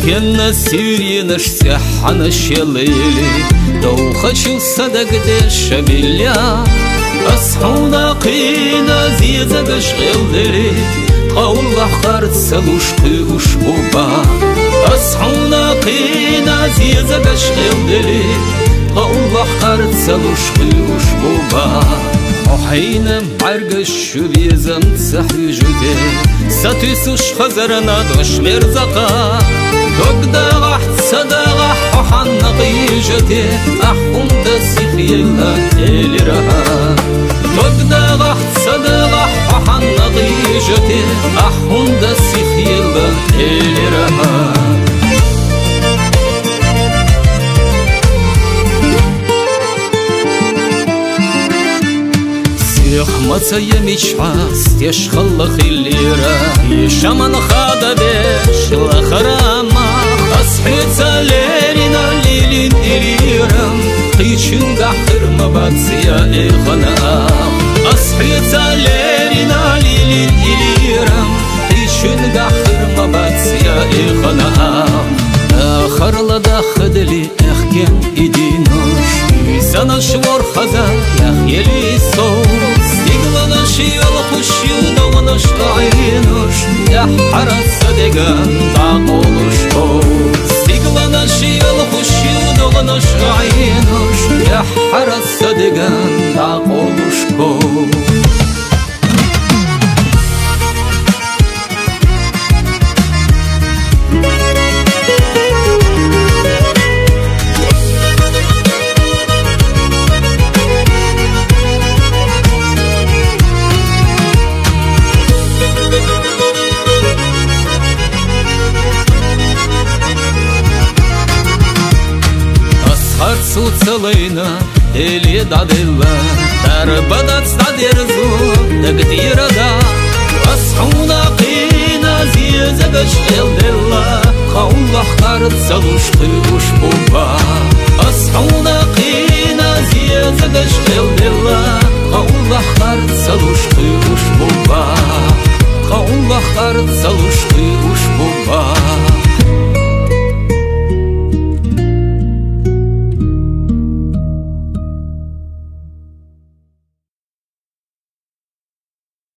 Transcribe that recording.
كنا سيرين سحنا الشليلي لو خشوا صدق دش بليا أصحونا قينا زيزة بشغل دلي قول خارت سلوش قيوش بوبا أصحونا قينا زيزة بشغل دلي قول خارت سلوش قيوش بوبا وحين معرقش بيزم تسحي جدي ستيسوش خزرنا دوش مرزقا دوكدا غحت صداغح وحنا قيجتي أحكم دسيخي الله إلي رها دوكدا غحت صداغح وحنا قيجتي أحكم دسيخي الله إلي رها يخمص يميش عاست يشخل خليرا يشمن خادا بيش لخراما أصحيت ساليرنا ليلين إليرم قيشن قحر مباتسيا إخنا أصحيت ساليرنا ليلين إليرم قيشن قحر مباتسيا إخنا آخر لدا خدلي أخكين إدينوش سنة شور خزا يخيلي صوص يقلنا شيال خشيو دونش عينوش يا حرس صدقان تعقولوش قوس يقلنا شيال خشيو دونش عينوش يا حرس صدقان تعقولوش قوس صوت صلينا اللي دعدلا دربدت ستديرزو دقدير دا أصحونا قينا زيزة بشغل دلا قول اختارت سلوش قيوش بوبا أصحونا قينا زيزة بشغل دلا قول اختارت سلوش قيوش بوبا قول اختارت سلوش قيوش بوبا